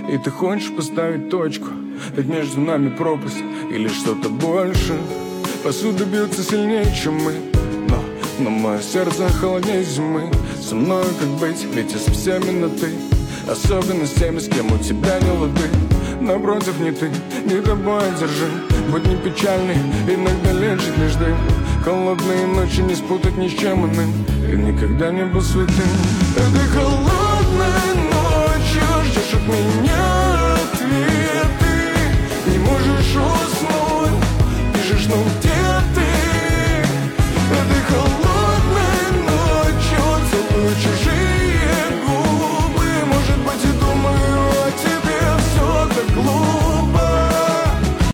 И ты хочешь поставить точку, ведь между нами пропасть или что-то больше. Посуда бьется сильнее, чем мы, но мое сердце холоднее зимы. Со мной как быть, ведь я со всеми на ты. Особенно с теми, с кем у тебя не лады. Напротив, не ты, не тобой держи. Будь не печальный, иногда лечит лишь дым. Холодные ночи не спутать ни с чем иным. Ты никогда не был святым. Этой холодной ночью ждешь от меня ответы. Не можешь уснуть, пишешь, но